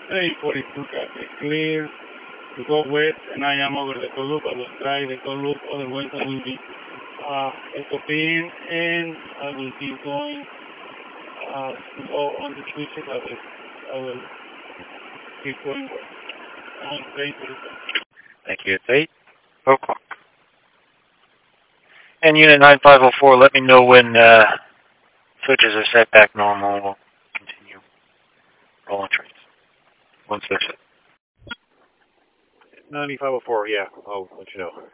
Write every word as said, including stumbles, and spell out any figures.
eight forty-two traffic clear to go west, and I am over the toll loop. I will try the toll loop, otherwise I will be uh, stopping, and I will keep going uh, to go on the switches. I will, I will keep going west. On eight forty-two. Thank you. It's eight o'clock. And Unit nine five oh four, let me know when uh, switches are set back normal. We'll continue rolling trains once they're set. ninety-five oh four, yeah, I'll let you know.